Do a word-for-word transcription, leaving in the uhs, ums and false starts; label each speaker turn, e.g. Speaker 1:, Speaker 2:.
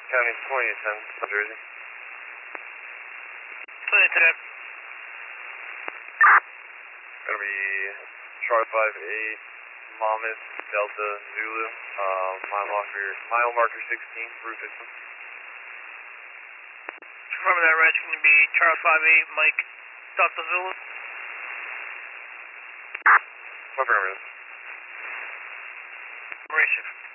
Speaker 1: County twenty ten, New Jersey.
Speaker 2: twenty ten.
Speaker 1: Gonna be Charlie five eight, Monmouth, Delta, Zulu, uh, mile marker, mile marker sixteen, route fifteen.
Speaker 2: Confirming that range, going to be Charlie five eight, Mike, Delta Zulu.
Speaker 1: Affirmative.
Speaker 2: Operation.